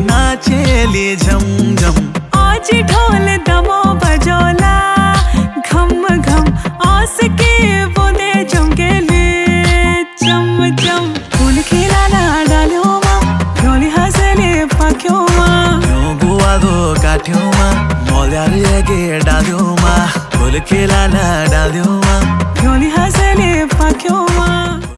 नाचेली झम झम। आज ढोल दमो बजोला घम घम, आस के बूंदे चमकेले चम चम। फूल खिलाना डाल्यो मा, ढोली हंसले पाक्यो मा। क्यों बुआ दो काट्यो मा, मोल्यार के डाल्यो मा। फूल खिलाना डाल्यो मा, ढोली हंसले पाक्यो मा।